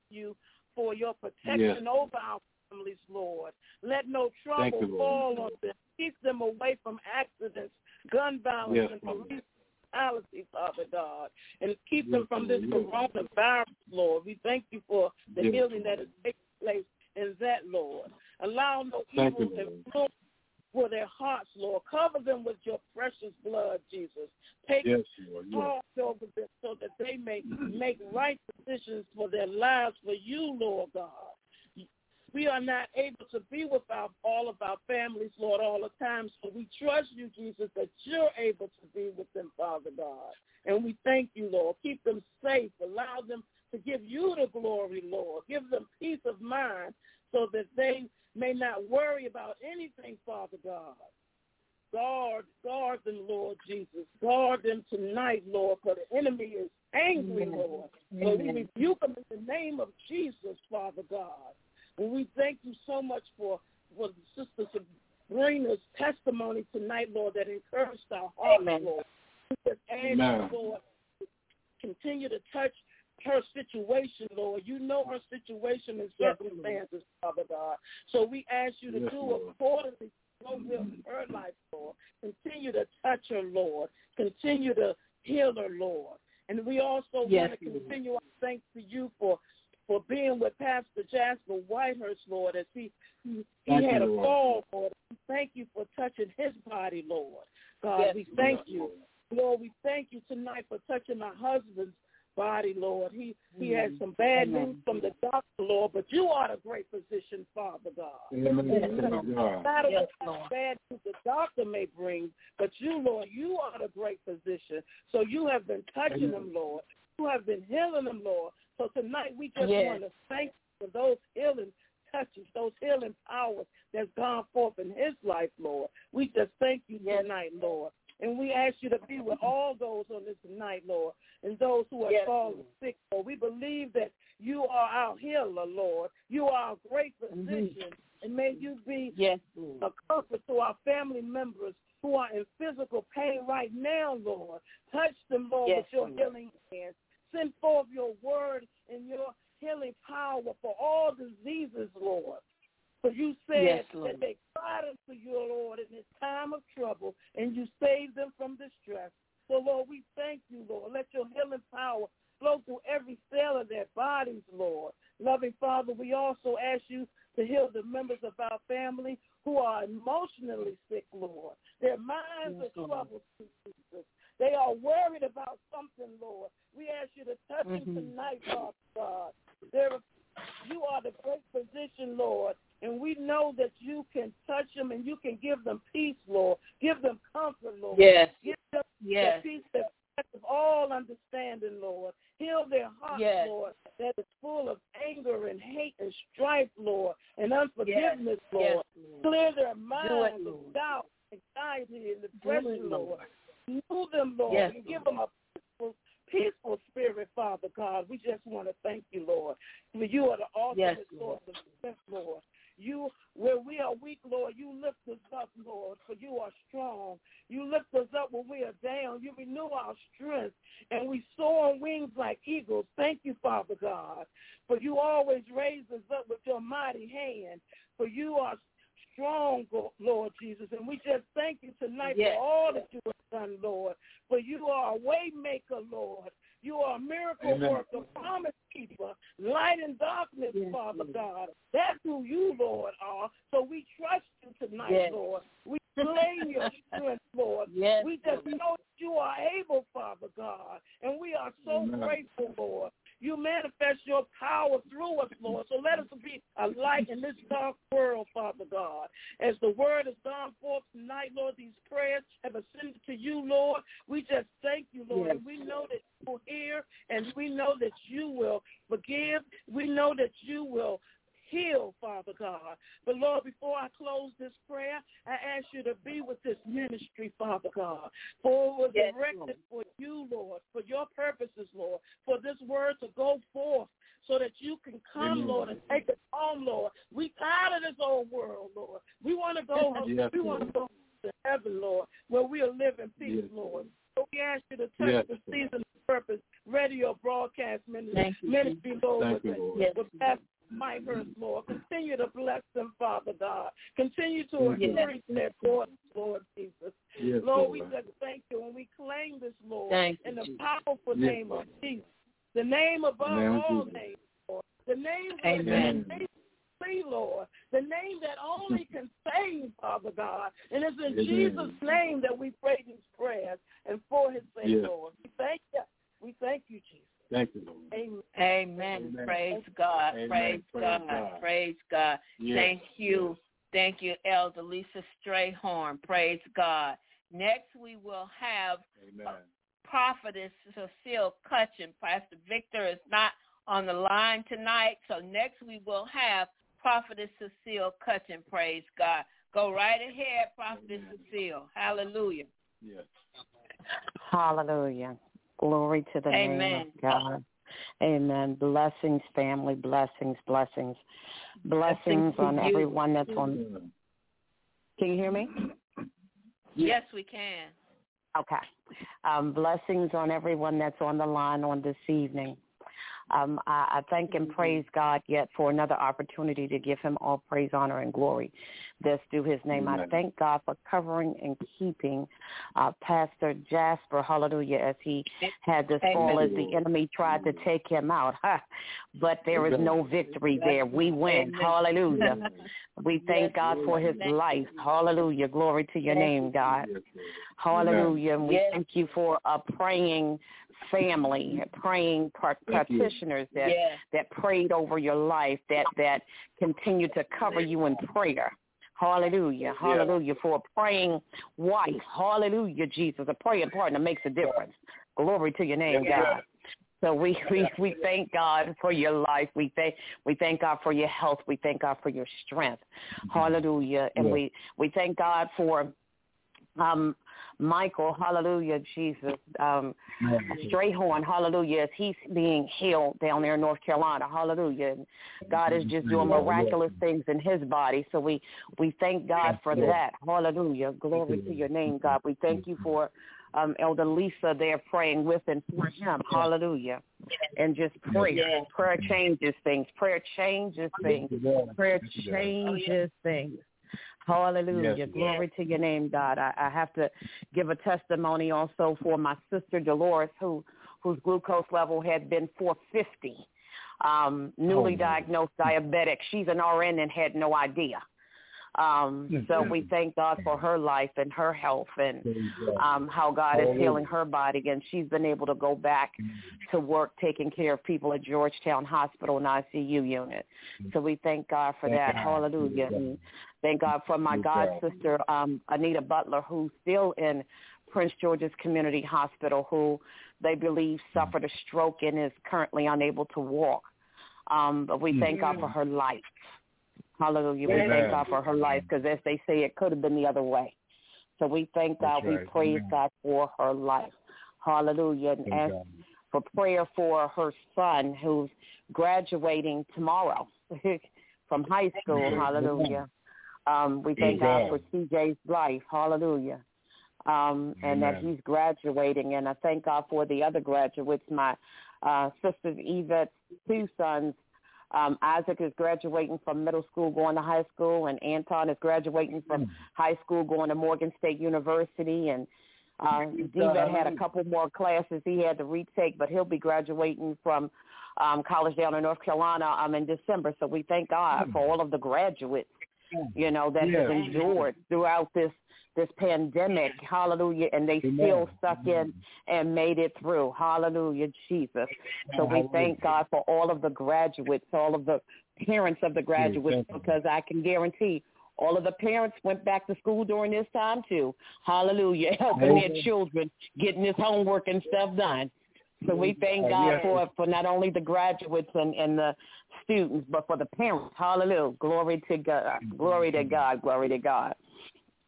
protection over our families, Lord. Let no trouble fall on them. Keep them away from accidents, gun violence, and police brutality, Father God. And keep them from this coronavirus, Lord. We thank you for the healing that is taking place in that, Lord. Allow no evil influence for their hearts, Lord. Cover them with your precious blood, Jesus. Take charge over them so that they may make right decisions for their lives for you, Lord God. We are not able to be with all of our families, Lord, all the time, so we trust you, Jesus, that you're able to be with them, Father God. And we thank you, Lord. Keep them safe. Allow them to give you the glory, Lord. Give them peace of mind so that they may not worry about anything, Father God. Guard them, Lord Jesus. Guard them tonight, Lord, for the enemy is angry, Lord. So we rebuke them in the name of Jesus, Father God. And we thank you so much for Sister Sabrina's testimony tonight, Lord, that encouraged our hearts, Lord. We just ask you, Lord, to continue to touch her situation, Lord. You know her situation and circumstances, Father God. So we ask you to do accordingly to your will in her life, Lord. Continue to touch her, Lord. Continue to heal her, Lord. And we also want to continue our thanks to you for being with Pastor Jasper Whitehurst, Lord, as he had a fall, Lord. Thank you for touching his body, Lord. God, we thank you. Lord, we thank you tonight for touching my husband's body, Lord. He had some bad news from the doctor, Lord, but you are the great physician, Father God. No matter what bad news the doctor may bring, but you, Lord, you are the great physician. So you have been touching him, Lord. You have been healing him, Lord. So tonight we just want to thank you for those healing touches, those healing powers that's gone forth in his life, Lord. We just thank you tonight, Lord. And we ask you to be with all those on this night, Lord, and those who are falling sick, Lord. We believe that you are our healer, Lord. You are a great physician, and may you be a comfort to our family members who are in physical pain right now, Lord. Touch them, Lord, with your healing hands. Send forth your word and your healing power for all diseases, Lord. For you said that they cried unto you, Lord, in this time of trouble, and you saved them from distress. So, Lord, we thank you, Lord. Let your healing power flow through every cell of their bodies, Lord. Loving Father, we also ask you to heal the members of our family who are emotionally sick, Lord. Their minds are troubled, Jesus. They are worried about something, Lord. We ask you to touch them tonight, Father God. You are the great physician, Lord, and we know that you can touch them and you can give them peace, Lord. Give them comfort, Lord. Give them the peace that passes all understanding, Lord. Heal their hearts, Lord, that is full of anger and hate and strife, Lord, and unforgiveness, Lord. Clear their minds of doubt, anxiety, and depression, Lord. Move them, Lord, and give them a peaceful spirit, Father God. We just want to thank you, Lord. For you are the ultimate source of strength, Lord. You, where we are weak, Lord, you lift us up, Lord, for you are strong. You lift us up when we are down. You renew our strength, and we soar on wings like eagles. Thank you, Father God, for you always raise us up with your mighty hand, for you are strong, Lord Jesus, and we just thank you tonight for all that you have done, Lord, for you are a way maker, Lord. You are a miracle worker, promise keeper, light in darkness, Father God. That's who you, Lord, are. So we trust you tonight, Lord. We claim your strength, Lord. We just know that you are able, Father God, and we are so grateful, Lord. You manifest your power through us, Lord. So let us be a light in this dark world, Father God. As the word has gone forth tonight, Lord, these prayers have ascended to you, Lord. We just thank you, Lord. And we know that you will hear, and we know that you will forgive. We know that you will heal, Father God. But, Lord, before I close this prayer, I ask you to be with this ministry, Father God. For it was directed for you, Lord, for your purposes, Lord, for this word to go forth so that you can come, Lord, and take it home, Lord. We tired of this old world, Lord. We want to go home. We want to go to heaven, Lord, where we'll live in peace, Lord. So we ask you to touch the season of purpose, radio broadcast ministry, Lord, with Pastor Micahurst, Lord. Continue to bless them, Father God. Continue to encourage their daughters, Lord Jesus. Yes, Lord, we just thank you, and we claim this, Lord, in the powerful name of Jesus. The name above all names, Lord. The name of the Lord, the name that only can save, Father God. And it's in Jesus' name that we pray these prayers and for his sake, Lord. We thank you. We thank you, Jesus. Thank you, Lord. Amen. Amen. Praise God. Amen. Praise God. Praise God. Yes. Thank you. Thank you, Elder Lisa Strayhorn. Praise God. Next, we will have Prophetess Cecile Cutchin. Pastor Victor is not on the line tonight, so next we will have Prophetess Cecile Cutchin. Praise God. Go right ahead, Prophetess Cecile. Hallelujah. Yes. Hallelujah. Glory to the name of God. Amen. Blessings, family. Blessings, blessings. Blessings on everyone that's on. Can you hear me? Yes, we can. Okay. Blessings on everyone that's on the line on this evening. I thank and praise God yet for another opportunity to give him all praise, honor, and glory that's due his name. I thank God for covering and keeping Pastor Jasper, hallelujah, as he had this fall as the enemy tried to take him out. But there is no victory there. We win. Hallelujah. We thank God for his life. Hallelujah. Glory to your name, God. Hallelujah. And we thank you for a praying family, praying practitioners that prayed over your life, that continue to cover you in prayer. Hallelujah. Hallelujah. For a praying wife. Hallelujah, Jesus. A praying partner makes a difference. Glory to your name, God. So we thank God for your life. We thank God for your health. We thank God for your strength. Hallelujah. And we thank God for Michael, hallelujah, Jesus, Strayhorn, hallelujah, as he's being healed down there in North Carolina, hallelujah. And God is just doing miraculous things in his body. So we thank God for that. Hallelujah. Glory to your name, God. We thank you for Elder Lisa there praying with and for him. Hallelujah. And just pray. Prayer changes things. Prayer changes things. Prayer changes things. Hallelujah. Glory to your name, God. I have to give a testimony also for my sister Dolores, whose glucose level had been 450, newly diagnosed diabetic. She's an RN and had no idea. So we thank God for her life and her health and how God is healing her body. And she's been able to go back to work taking care of people at Georgetown Hospital and ICU unit. So we thank God for that. Hallelujah. And thank God for my god sister, Anita Butler, who's still in Prince George's Community Hospital, who they believe suffered a stroke and is currently unable to walk. But we thank God for her life. Hallelujah. We thank God for her life because, as they say, it could have been the other way. So we thank God. We praise God for her life. Hallelujah. And ask for prayer for her son who's graduating tomorrow from high school. Hallelujah. We thank God for CJ's life. Hallelujah. And that he's graduating. And I thank God for the other graduates, my sisters Yvette's two sons. Isaac is graduating from middle school going to high school, and Anton is graduating from high school going to Morgan State University. And Yvette had a couple more classes he had to retake, but he'll be graduating from college down in North Carolina in December. So we thank God for all of the graduates, that have endured throughout this pandemic, hallelujah, and they still stuck in and made it through, hallelujah, Jesus. So we thank God for all of the graduates, all of the parents of the graduates, because I can guarantee all of the parents went back to school during this time too, hallelujah, helping their children, getting this homework and stuff done. So we thank God for not only the graduates and the students, but for the parents, hallelujah, glory to God, glory to God, glory to God.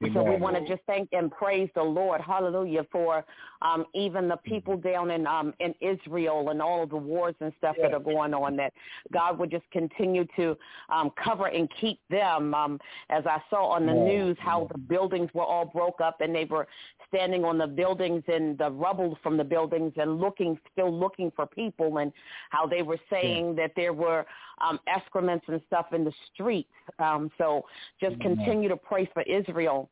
So we want to just thank and praise the Lord, hallelujah, for even the people down in Israel and all of the wars and stuff that are going on, that God would just continue to cover and keep them. As I saw on the news how the buildings were all broke up and they were standing on the buildings and the rubble from the buildings and still looking for people, and how they were saying that there were excrements and stuff in the streets. So just continue to pray for Israel.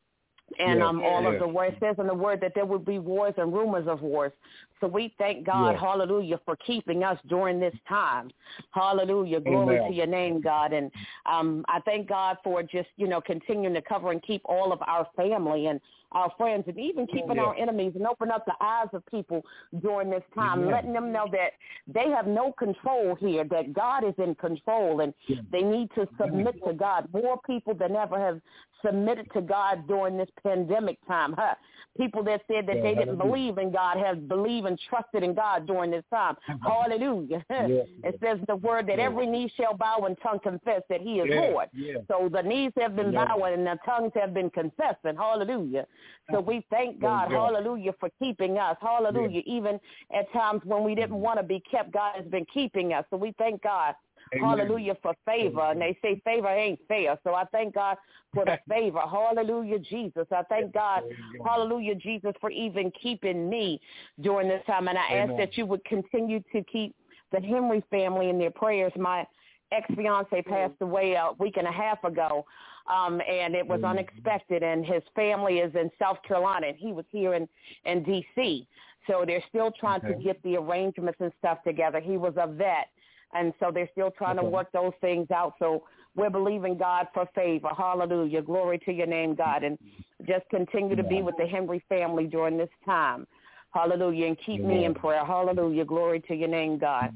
And all of the word, it says in the word that there would be wars and rumors of wars. So we thank God, hallelujah, for keeping us during this time. Hallelujah. Glory to your name, God. And I thank God for just, continuing to cover and keep all of our family and our friends, and even keeping our enemies, and open up the eyes of people during this time, letting them know that they have no control here, that God is in control, and they need to submit to God. More people than ever have submitted to God during this pandemic time. People that said that they didn't believe in God have believed and trusted in God during this time. Hallelujah. It says the word that every knee shall bow and tongue confess that he is Lord. So the knees have been bowing and the tongues have been confessing. Hallelujah. So we thank God, hallelujah, for keeping us. Hallelujah. Even at times when we didn't want to be kept, God has been keeping us. So we thank God. Hallelujah, for favor. And they say favor ain't fair. So I thank God for the favor. Hallelujah, Jesus. I thank God, hallelujah, Jesus, for even keeping me during this time. And I ask that you would continue to keep the Henry family in their prayers. My ex-fiance passed away a week and a half ago, and it was unexpected. And his family is in South Carolina, and he was here in D.C. So they're still trying to get the arrangements and stuff together. He was a vet. And so they're still trying to work those things out. So we're believing God for favor. Hallelujah. Glory to your name, God. And just continue to be with the Henry family during this time. Hallelujah. And keep me in prayer. Hallelujah. Glory to your name, God.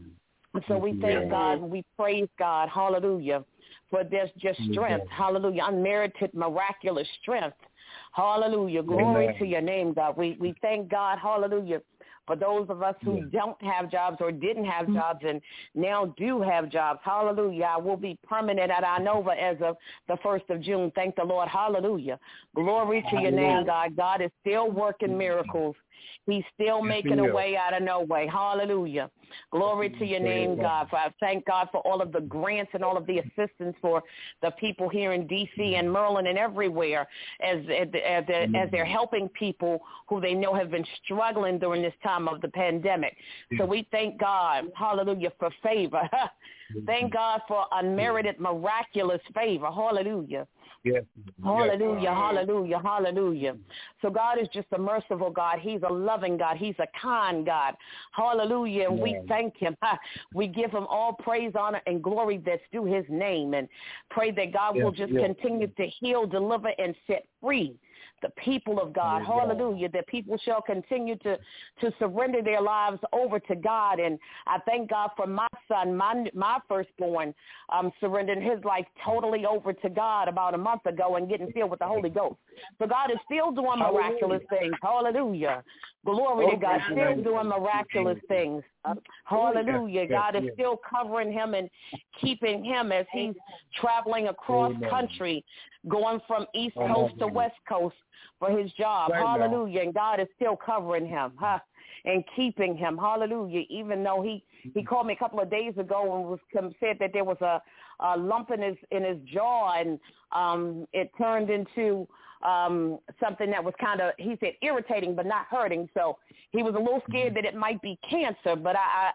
So we thank God and we praise God. Hallelujah. For this just strength. Hallelujah. Unmerited, miraculous strength. Hallelujah. Glory to your name, God. We thank God. Hallelujah. For those of us who don't have jobs or didn't have jobs and now do have jobs, hallelujah, I will be permanent at Inova as of the 1st of June. Thank the Lord, hallelujah. Glory to your name, God. God is still working miracles. He's still making a way out of no way. Hallelujah. Glory to your name, God. I thank God for all of the grants and all of the assistance for the people here in D.C. and Maryland and everywhere as they're helping people who they know have been struggling during this time of the pandemic. So we thank God, hallelujah, for favor. Thank God for unmerited, miraculous favor. Hallelujah. Hallelujah, hallelujah, hallelujah. So God is just a merciful God. He's a loving God. He's a kind God. Hallelujah. And we thank him. We give him all praise, honor, and glory that's due his name. And pray that God will just continue to heal, deliver, and set free the people of God. Hallelujah. That people shall continue to surrender their lives over to God. And I thank God for my son, my firstborn, surrendering his life totally over to God about a month ago and getting filled with the Holy Ghost. So God is still doing miraculous things. Hallelujah. Glory to God. Still doing miraculous things. Hallelujah. God is still covering him and keeping him as he's traveling across country, going from East Coast to West Coast for his job. Hallelujah. And God is still covering him and keeping him. Hallelujah. Even though he called me a couple of days ago and said that there was a lump in his jaw, and it turned into something that was kind of, he said, irritating but not hurting. So he was a little scared that it might be cancer, but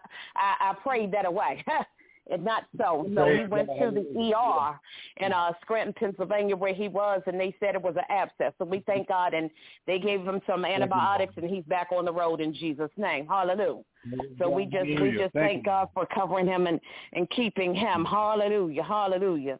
I prayed that away. And not so. So he went to the ER in Scranton, Pennsylvania, where he was, and they said it was an abscess. So we thank God, and they gave him some antibiotics, and he's back on the road in Jesus' name. Hallelujah. So we just thank God for covering him and keeping him. Hallelujah. Hallelujah.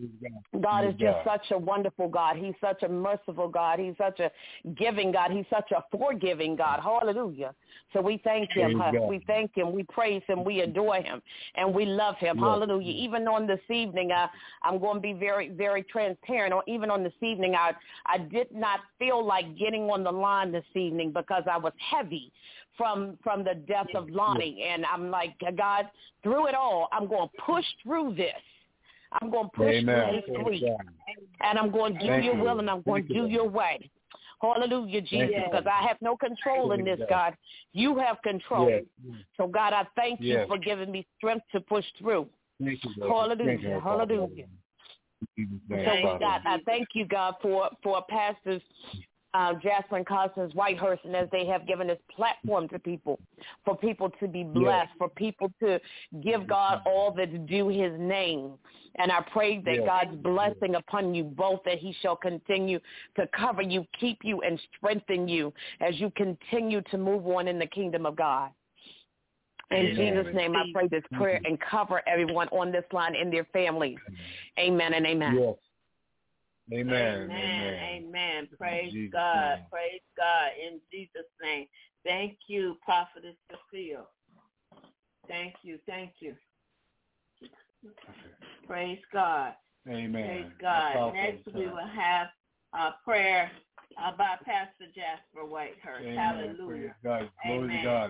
God is just such a wonderful God. He's such a merciful God. He's such a giving God. He's such a forgiving God. Hallelujah. So we thank him. We thank him. We praise him. We adore him. And we love him. Hallelujah. Even on this evening, I'm going to be very, very transparent. Or even on this evening, I did not feel like getting on the line this evening because I was heavy from the death of Lonnie. And I'm like, God, through it all, I'm going to push through this. I'm going to push through this week, and I'm going to do your will, and I'm going to do your way. Hallelujah, Jesus, because I have no control in this, God. You have control. So, God, I thank you for giving me strength to push through. Hallelujah, hallelujah. So, God, I thank you, God, for pastors Jasper and Constance Whitehurst, and as they have given this platform to people, for people to be blessed, for people to give God all that's due his name. And I pray that God's blessing upon you both, that he shall continue to cover you, keep you, and strengthen you as you continue to move on in the kingdom of God. In Jesus' name, I pray this prayer and cover everyone on this line and their families. Amen and amen. Yes. Amen. Amen. Praise God. Praise God in Jesus' name. Thank you, Prophetess Cecile. Thank you. Praise God. Amen. Praise God. Next we will have a prayer by Pastor Jasper Whitehurst. Amen. Hallelujah. Praise God. Glory to God.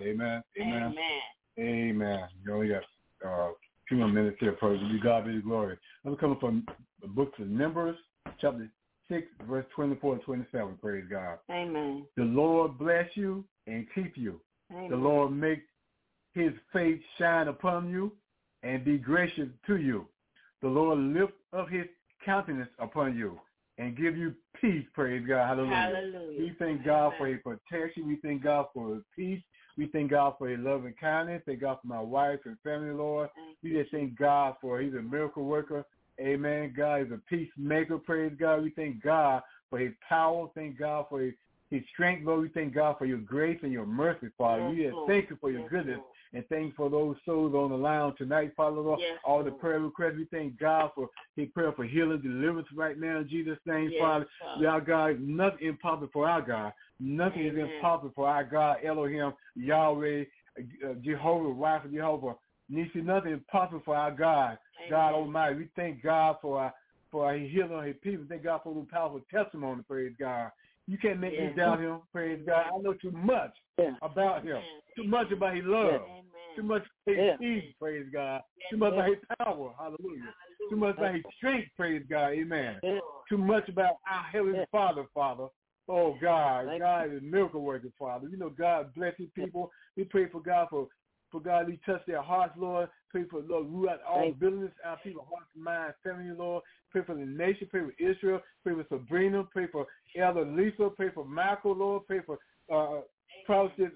Amen. You know, we got a few more minutes here. Praise God be the glory. I'm coming from the book of Numbers, chapter 6, verse 24 and 27. Praise God. Amen. The Lord bless you and keep you. Amen. The Lord make his face shine upon you and be gracious to you. The Lord lift up his countenance upon you and give you peace. Praise God. Hallelujah. We thank God for his protection. We thank God for his peace. We thank God for his love and kindness. Thank God for my wife and family, Lord. We just thank God for he's a miracle worker. Amen. God is a peacemaker. Praise God. We thank God for his power. Thank God for his strength, Lord. We thank God for your grace and your mercy, Father. We just thank you for your goodness. And thank you for those souls on the line tonight, Father, Lord. All the prayer requests. We thank God for his prayer for healing, deliverance right now in Jesus' name, Father. Our God, nothing impossible for our God. Nothing is impossible for our God, Elohim, Yahweh, Jehovah, Rapha, Jehovah. Nisi, nothing impossible for our God, God Almighty. We thank God for our healing on his people. Thank God for the powerful testimony, praise God. You can't make me doubt him, praise God. I know too much about him, too much about his love, too much about his peace, praise God, too much about his power, hallelujah, too much about his strength, praise God, amen, too much about our Heavenly Father, Father. Oh, God, God is a miracle worker, Father. You know, God bless his people. We pray for God for God, we touch their hearts, Lord. Pray for, Lord, root out all bitterness, our people's hearts, minds, family, Lord. Pray for the nation. Pray for Israel. Pray for Sabrina. Pray for Elder Lisa. Pray for Michael, Lord. Pray for Prophet.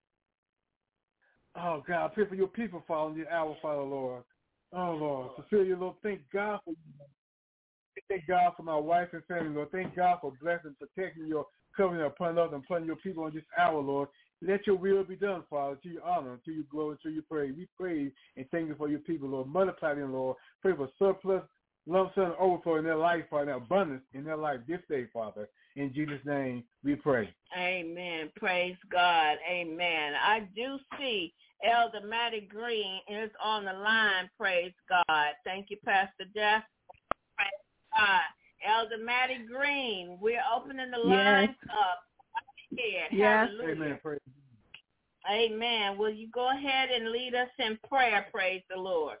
Oh, God, pray for your people, Father, in the hour, Father, Lord. Oh, Lord. Cecilia, Lord, thank God for you. Thank God for my wife and family, Lord. Thank God for blessing, protecting your covering upon us and upon your people in this hour, Lord. Let your will be done, Father, to your honor, to your glory, to your praise. We pray and thank you for your people, Lord. Multiply them, Lord. Pray for surplus, lump sum, overflow in their life, Father, and abundance in their life this day, Father. In Jesus' name we pray. Amen. Praise God. Amen. I do see Elder Mattie Green is on the line. Praise God. Thank you, Pastor Jeff. Praise God. Elder Mattie Green, we're opening the lines up. Yes. Hallelujah. Amen. Will you go ahead and lead us in prayer? Praise the Lord.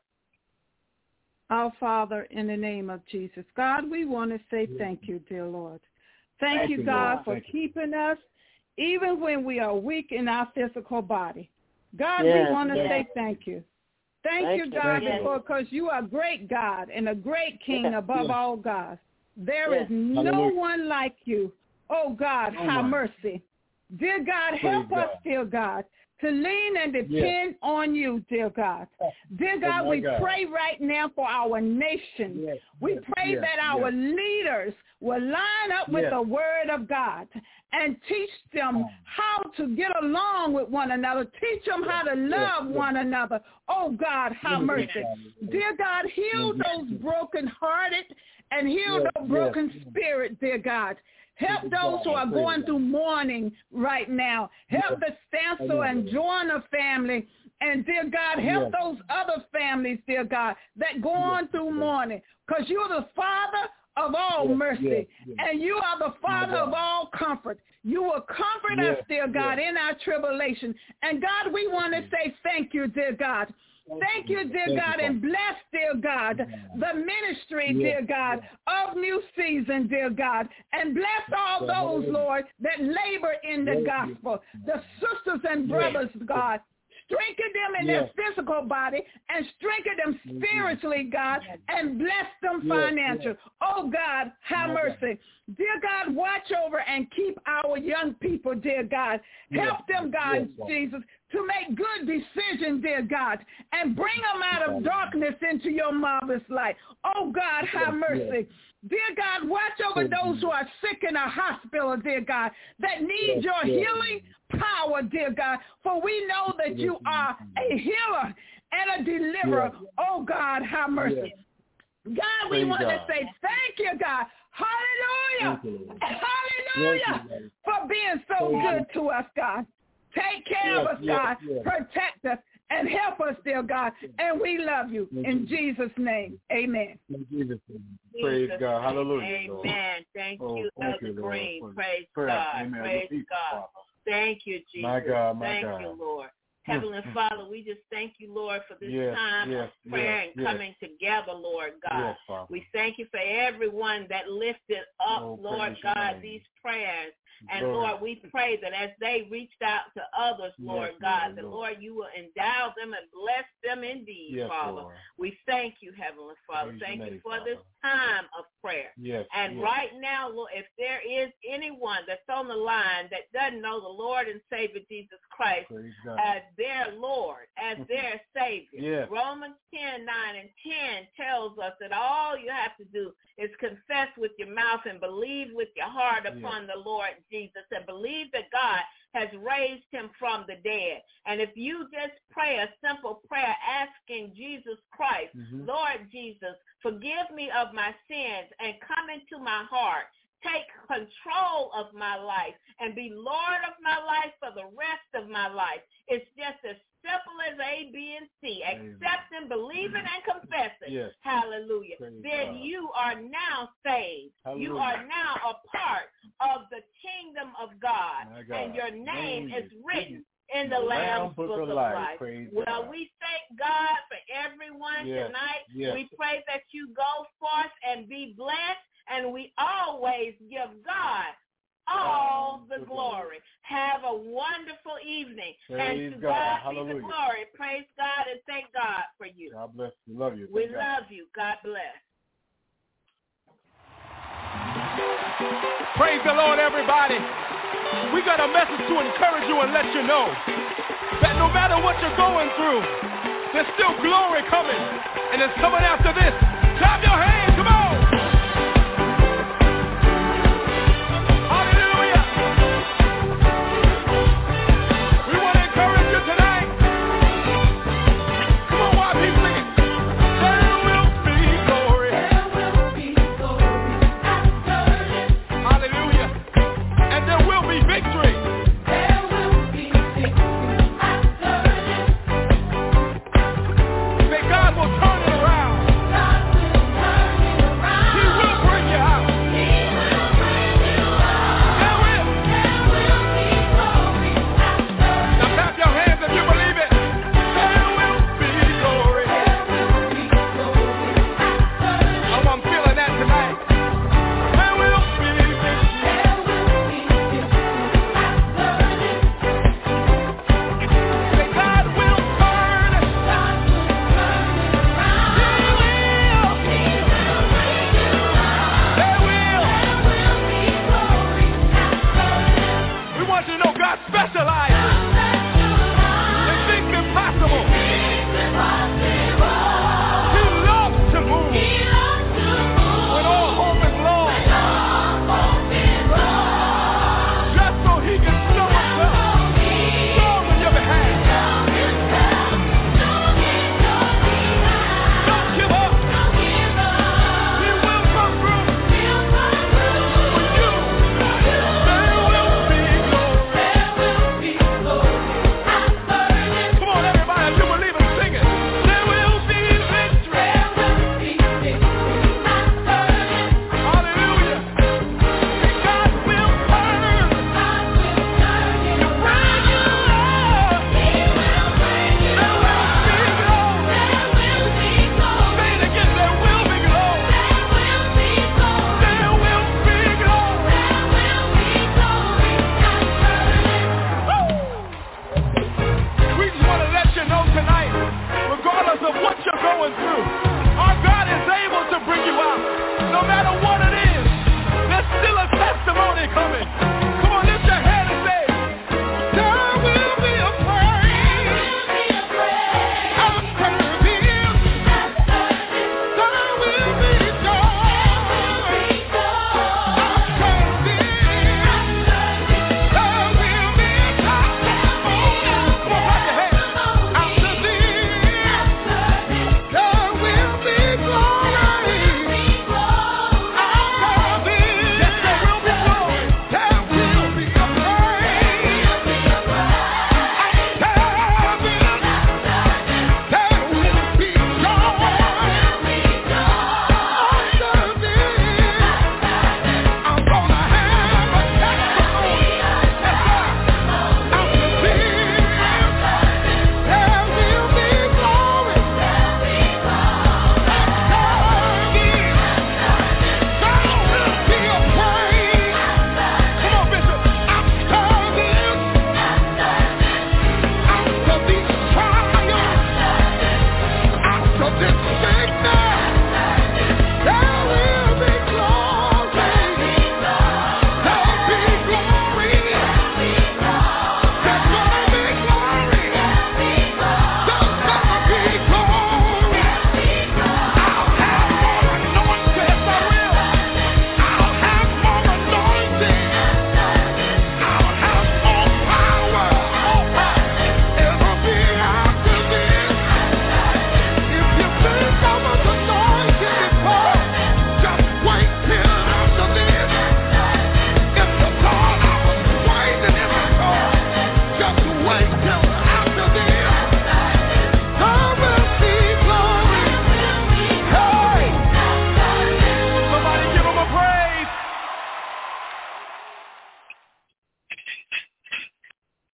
Our Father, in the name of Jesus, God, we want to say thank you, dear Lord. Thank you, God, for keeping us even when we are weak in our physical body. God, we want to say thank you. Thank you, God, because you are a great God and a great King above all gods. There is no one like you. Oh, God, have mercy. Dear God, help us, dear God, to lean and depend on you, dear God. Dear God, we pray right now for our nation. We pray that our leaders will line up with the word of God and teach them how to get along with one another. Teach them how to love one another. Oh, God, have mercy. Dear God, heal those brokenhearted and heal the broken spirit, dear God. Help those who are going through mourning right now. Help the Stancil and Joyner family. And, dear God, help those other families, dear God, that go on through mourning. Because you're the Father of all mercy. And you are the Father of all comfort. You will comfort us, dear God, in our tribulation. And, God, we want to say thank you, dear God. Thank you, dear God, and bless, dear God, the ministry, dear God, of New Season, dear God, and bless all those, Lord, that labor in the gospel, the sisters and brothers, God. Strengthen them in their physical body and strengthen them spiritually, God, and bless them financially. Oh, God, have mercy. Dear God, watch over and keep our young people, dear God. Help them, God, Jesus, to make good decisions, dear God, and bring them out of darkness into your marvelous light. Oh, God, have mercy. Dear God, watch over those who are sick in a hospital, dear God, that need your healing power, dear God, for we know that you are a healer and a deliverer. Oh, God, have mercy. God, we want to say thank you, God. Hallelujah. Hallelujah for being so good to us, God. Take care of us, God. Protect us and help us, dear God. And we love you. In Jesus' name, amen. In Jesus' name. Praise God. Hallelujah. Amen. Thank you, Elder Green. Praise God. Praise God. Thank you, Jesus. My God, thank you, Lord. Heavenly Father, we just thank you, Lord, for this time of prayer and coming together, Lord God. We thank you for everyone that lifted up, Lord God, these prayers. And Lord, we pray that as they reached out to others, Lord God, that Lord, you will endow them and bless them indeed, Father. We thank you, Heavenly Father. Thank you for this time of prayer. And right now, Lord, if there is anyone that's on the line that doesn't know the Lord and Savior Jesus Christ as their Lord, as their Savior, Romans 10:9 and 10 tells us that all you have to do is confess with your mouth and believe with your heart upon the Lord Jesus and believe that God has raised him from the dead. And if you just pray a simple prayer asking Jesus Christ, Lord Jesus, forgive me of my sins and come into my heart. Take control of my life and be Lord of my life for the rest of my life. It's just as simple as A, B, and C. Accepting, believing, and confessing. Hallelujah. Then you are now saved. You are now a part of the kingdom of God. And your name is written in the Lamb's Book of Life. Well, we thank God for everyone tonight. We pray that you go forth and be blessed. And we always give God all the glory. Have a wonderful evening. And to God be the glory. Praise God and thank God for you. God bless you. Love you. We love you. God bless. Praise the Lord, everybody. We got a message to encourage you and let you know that no matter what you're going through, there's still glory coming. And it's coming after this. Clap your hands.